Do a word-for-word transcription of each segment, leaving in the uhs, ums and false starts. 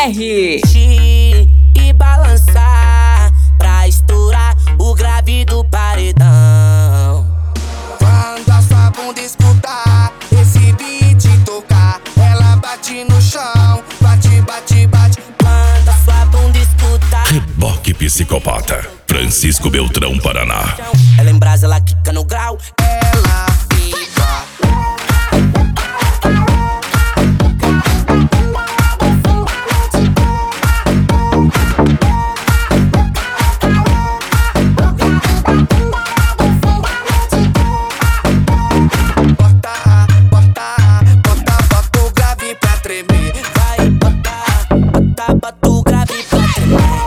R. E balançar pra estourar o grave do paredão. Quando a sua bunda escutar esse beat tocar, ela bate no chão, bate, bate, bate. Quando a sua bunda escutar Reboque Psicopata, Francisco Beltrão, Paraná. ela em brasa, ela quica no grau. Ela fica. Bota, bota, bota, bota o grave pra tremer. Vai botar, botar, bota o grave pra tremer.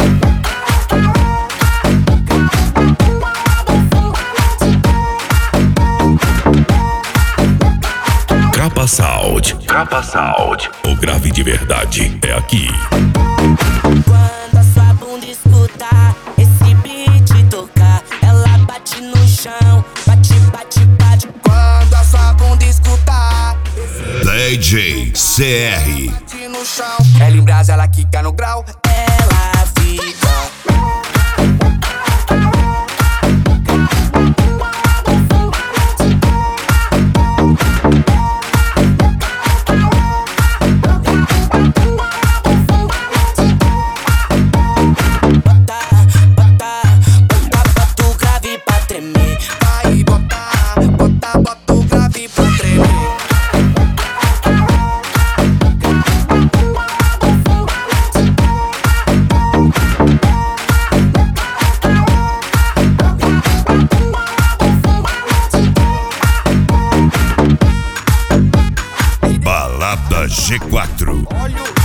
Capa Sound, Capa Sound. O grave de verdade é aqui. Quando a sua bunda escutar esse beat tocar, ela bate no chão, bate, bate, bate. Quando a sua bunda escutar D J C R. bate no chão, ela em brasa, ela quica no grau. Ela fica. Bota, bota, bota, bota o grave pra tremer. Vai botar, bota, bota o grave pra tremer. Balada G quatro. Olha o